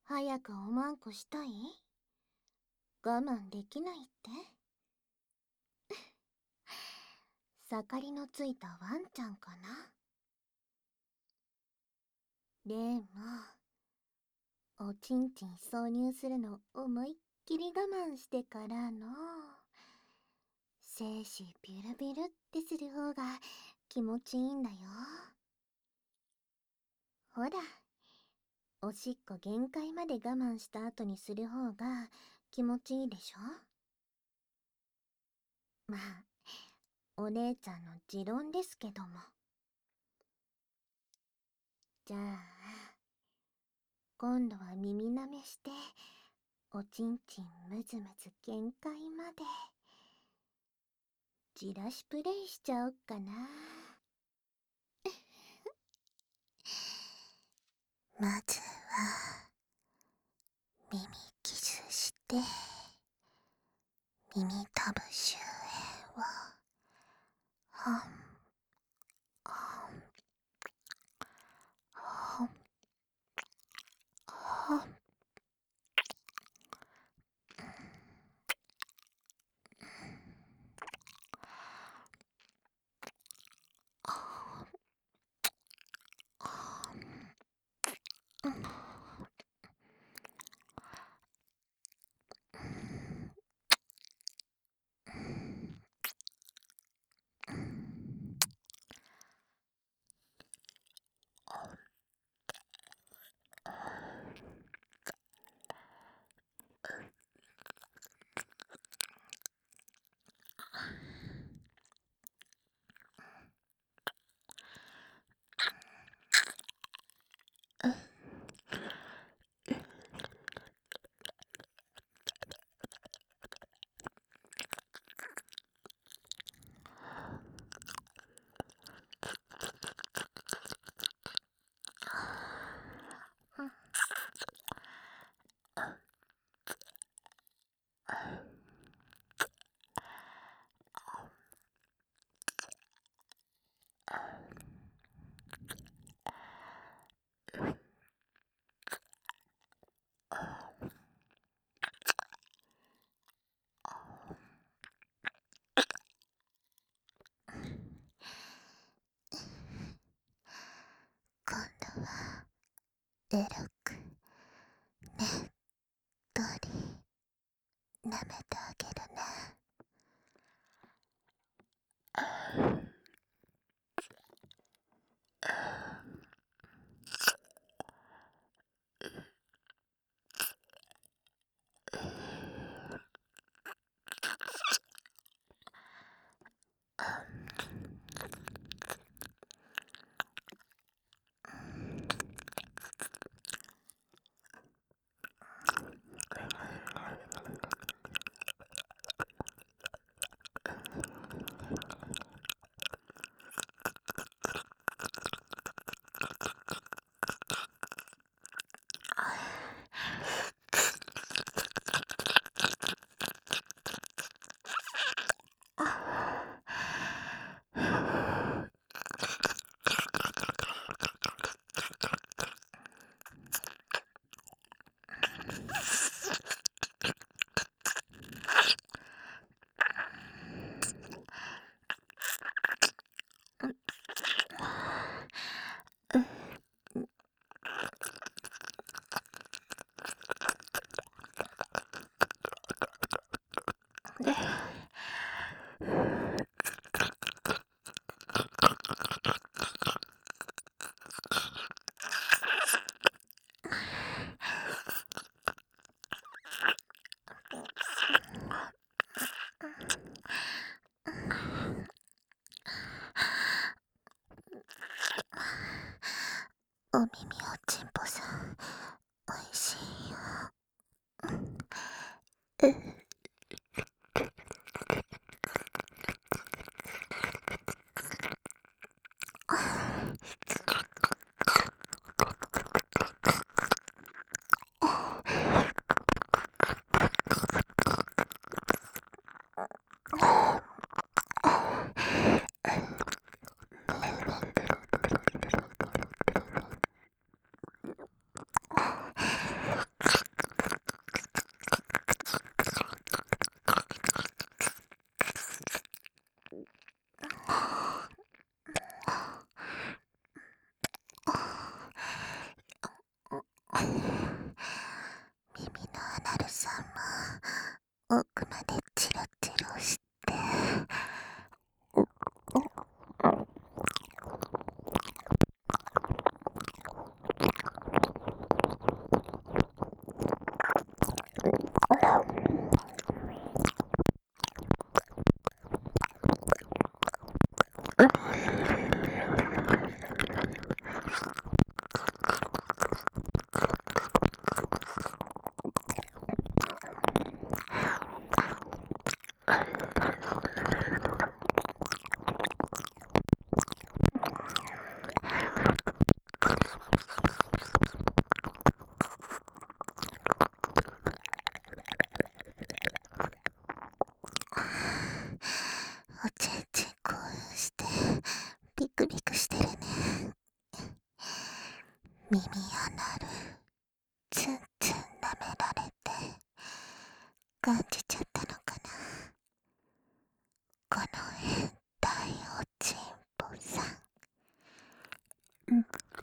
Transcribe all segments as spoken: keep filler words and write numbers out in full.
早くおまんこしたい？我慢できないって？盛りのついたワンちゃんかな。でも、おちんちん挿入するの思いっきり我慢してからの、精子ビュルビュルってする方が気持ちいいんだよ。ほら、おしっこ限界まで我慢した後にする方が気持ちいいでしょ。まあ、お姉ちゃんの持論ですけども。じゃあ、今度は耳舐めして、おちんちんむずむず限界まで、じらしプレイしちゃおっかな。まずは、耳キスして、耳たぶ周辺を、ほん、ほん、ほん、ほん。今度は、エロく、ねっとり、舐めてあげるね。お耳おちんぽさん、おいしいよ。う耳やなるツンツン舐められて感じちゃったのかな、この変態おちんぽさん。うん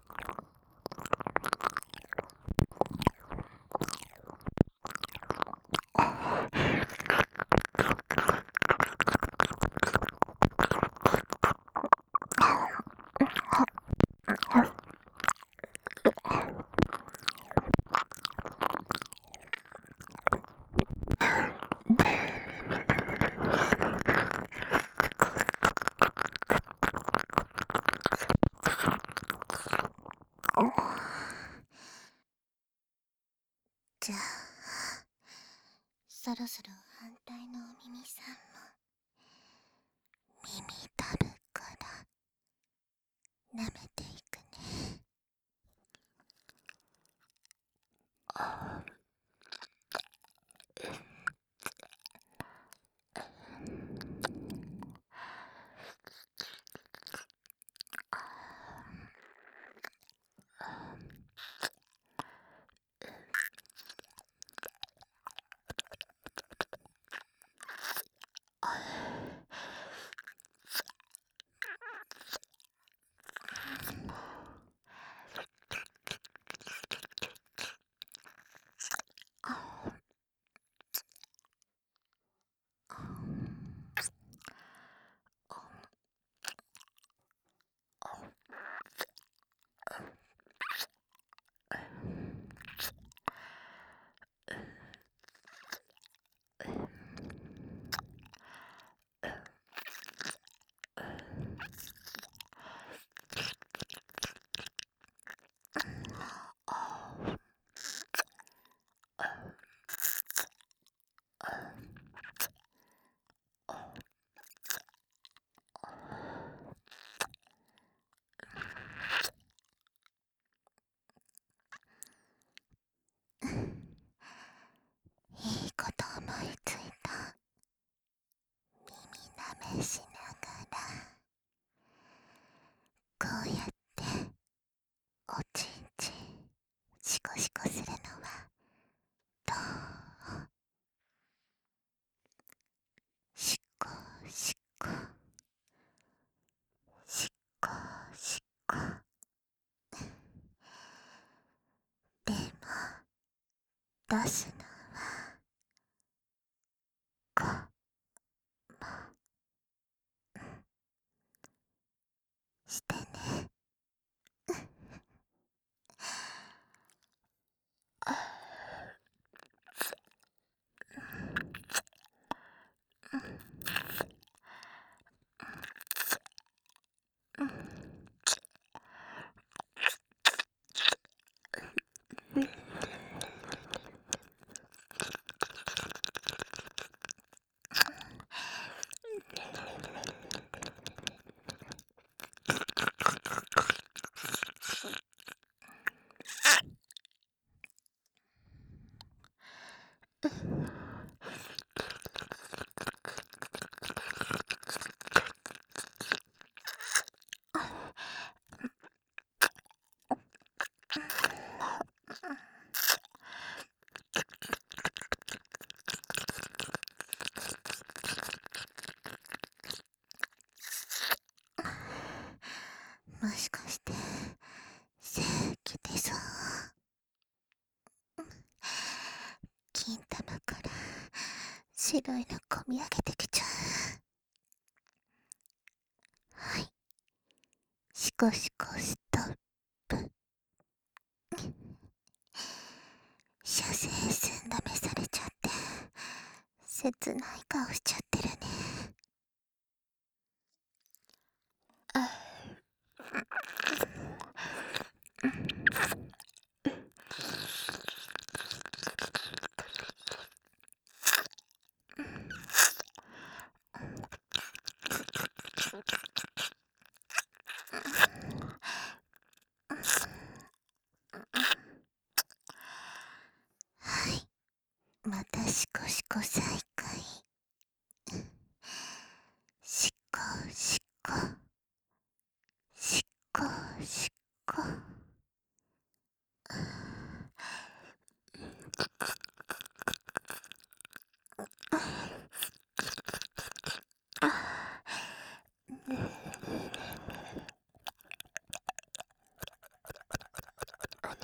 じゃあそろそろ反対のお耳さんも耳たぶから舐めていくね。いいこと思いついた。耳舐めしながらこうやっておちんちんシコシコするのはどう？シコシコシコシコ。でも出すのはこもしてね。もしかして正気でさ、金玉から白いのこみ上げてきちゃう。はい、シコシコストップ。射精寸ダメされちゃって切ない顔しちゃってるね。あはい、またシコシコ再開。シコシコシコシコ。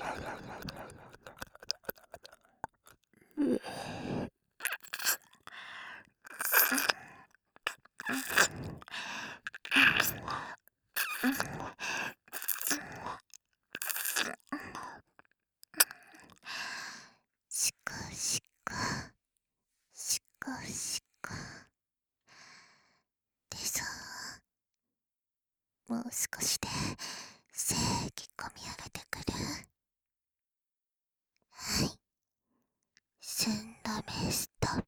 しこしこしこしこでさ、もう少しで精液込み上げてくる。はい、寸止めストップ。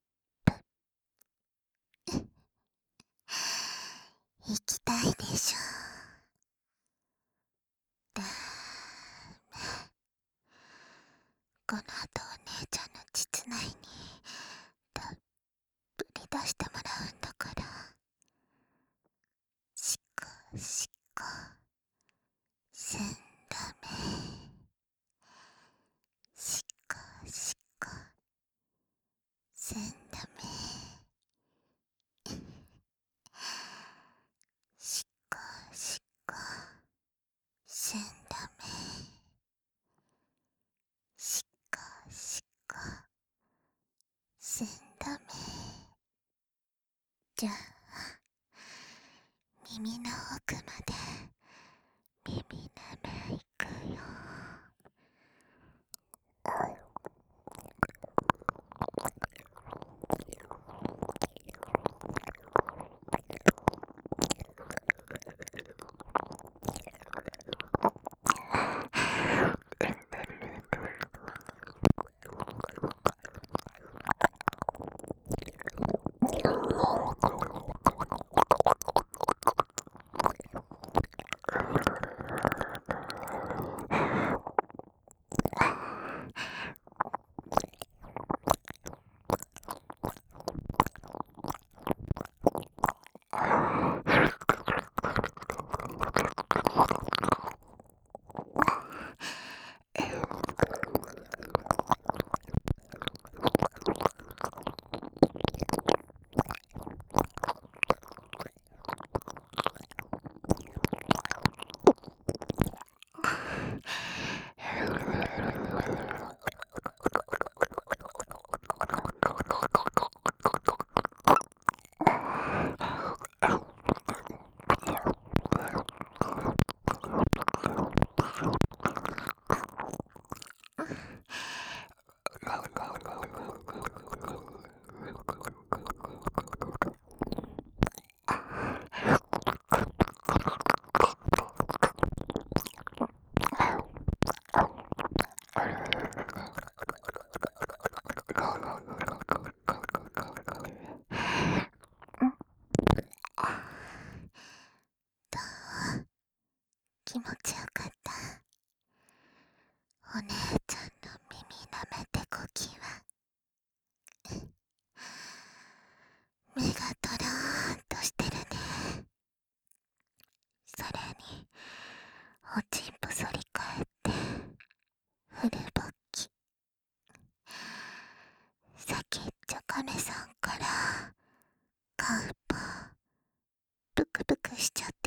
行きたいでしょ。だーめ。この後お姉ちゃんの膣内にたっぷり出してもらうんだから。しこしこ寸止め。しこしこ寸止め。しこしこ寸止め。しこしこ寸止め。じゃあ耳の奥まで耳舐めいくよ。どう？気持ちよかった？お姉ちゃんの耳舐めてこきは。目がトローンとしてるね。それにおちんぽ反り返ってフル勃起。先っちょ亀さんからカウパーブクブクしちゃっ